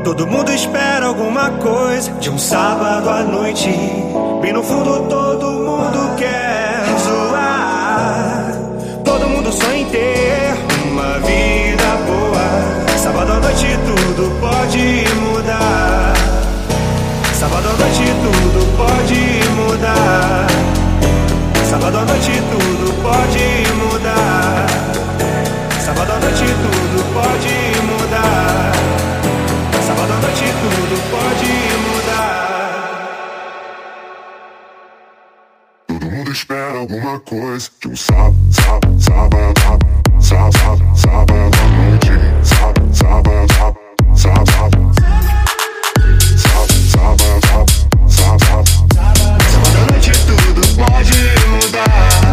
Todo mundo espera alguma coisa de um sábado à noite. Bem no fundo todo mundo quer zoar. Todo mundo sonha em ter uma vida boa. Sábado à noite tudo pode mudar. Sábado à noite tudo pode mudar. Sábado à noite tudo pode mudar. Sábado à noite tudo pode mudar. Sábado à noite tudo pode mudar. Todo mundo espera alguma coisa de um sábado à noite. Sábado à noite tudo pode mudar.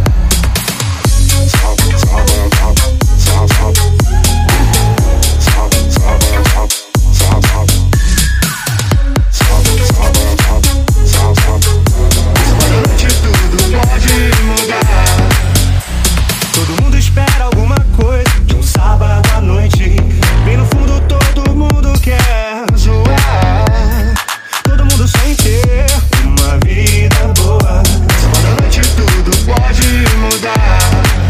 Todo mundo espera alguma coisa de um sábado à noite. Bem no fundo todo mundo quer zoar. Todo mundo sonha em ter uma vida boa. Sábado à noite tudo pode mudar.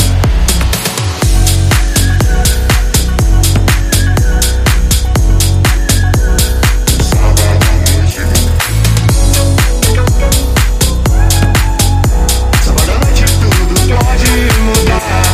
Sábado à noite tudo pode mudar.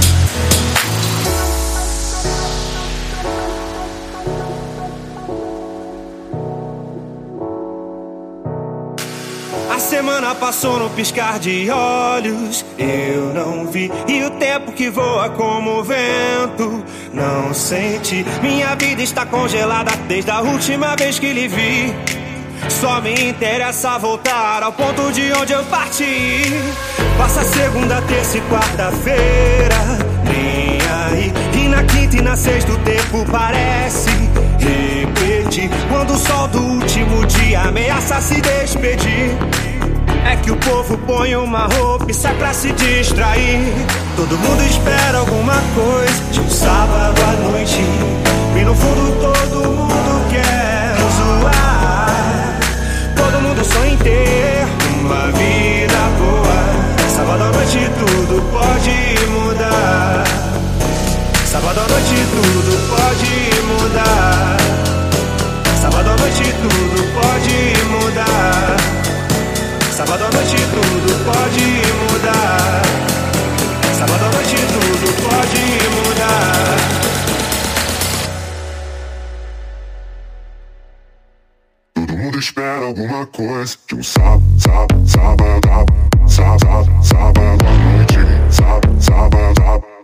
A semana passou no piscar de olhos, eu não vi. E o tempo que voa como o vento, não senti. Minha vida está congelada desde a última vez que lhe vi. Só me interessa voltar ao ponto de onde eu parti. Passa segunda, terça e quarta-feira, nem aí. E na quinta e na sexta o tempo parece repetir. Quando o sol do último dia ameaça se despedir, é que o povo põe uma roupa e sai pra se distrair. Todo mundo espera alguma coisa de um sábado à noite. Bem no fundo todo mundo quer zoar. Todo mundo sonha em ter uma vida boa. Sábado à noite tudo pode mudar. Sábado à noite tudo pode mudar. Sábado à noite tudo pode mudar. Sábado à noite tudo pode mudar. Sábado à noite tudo pode mudar. Todo mundo espera alguma coisa de um sábado à noite. Sábado